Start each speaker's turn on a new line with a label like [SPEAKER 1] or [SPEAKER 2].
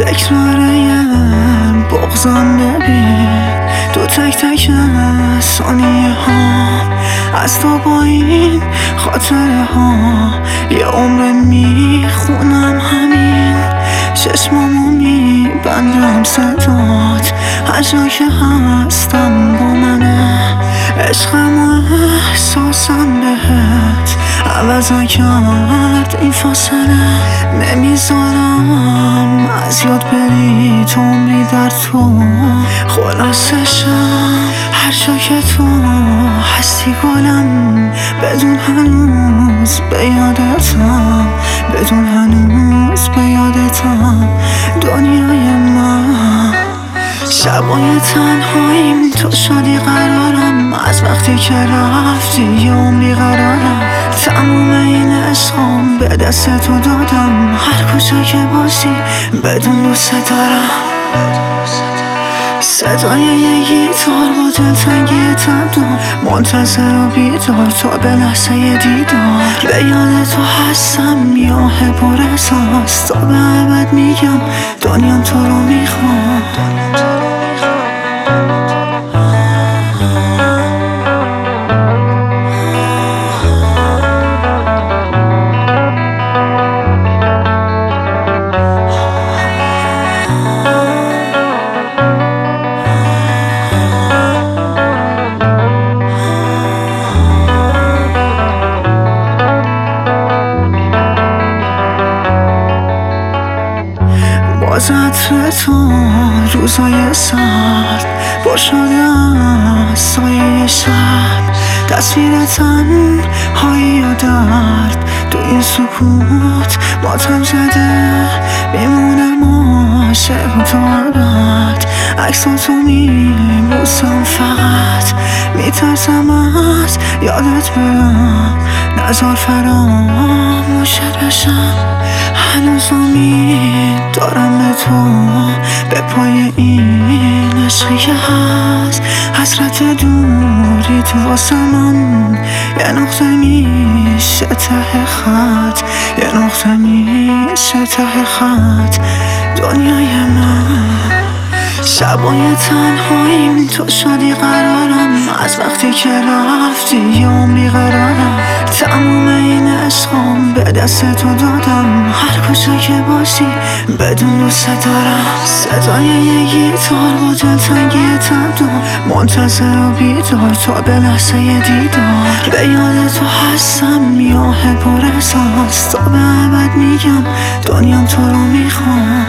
[SPEAKER 1] تکراریم بغضم ببین تو تک تک ثانیه ها از تو با این خاطره ها یه عمر میخونم همین چشمامو میبندم صدات هر جا که هستم با منه عشقم و احساسم بهت عوض نکرد این فاصله نمیذارم از یاد بری تو عمری در تو خلاصشم هر جا که تو هستی گلم بدون هنوز به یادتم بدون هنوز به یادتم دنیای من شبای تنهاییم تو شدی قرارم از وقتی که رفتی یه عمری قرارم تموم این عشقام به دست تو دادم هر کجا که باشی بدون دوست دارم صدای یه گیتار با دلتنگی تبدار منتظر و بیدار تا به لحظه دیدار به یاد تو هستم یاه پر احساس تا به ابد میگم دنیام تو رو میخوام باز عطر تو روزای سرد با شده از سایه شب تصویر تنهایی و درد تو این سکوت ماتم زده میمونم عاشق تو ابد عکساتو میبوسم فقط میترسم از یادت برم نزار فراموشت بشم هنوز امید دارم به تو به پای این عشقی که هست حسرت دوری تو واسه من یه نقطه میشه ته خط یه نقطه میشه ته خط دنیای من شبای تنهاییم تو شدی قرارم از وقتی که رفتی یه عمری قرارم تموم این عشقام به دست تو دادم هر کجا که باشی بدون دوست دارم صدای یه گیتار با دلتنگی تبدار منتظر و بیدار تا به لحظه دیدار به یاد تو هستم یاه پر احساس تا به ابد میگم دنیام تو رو میخوام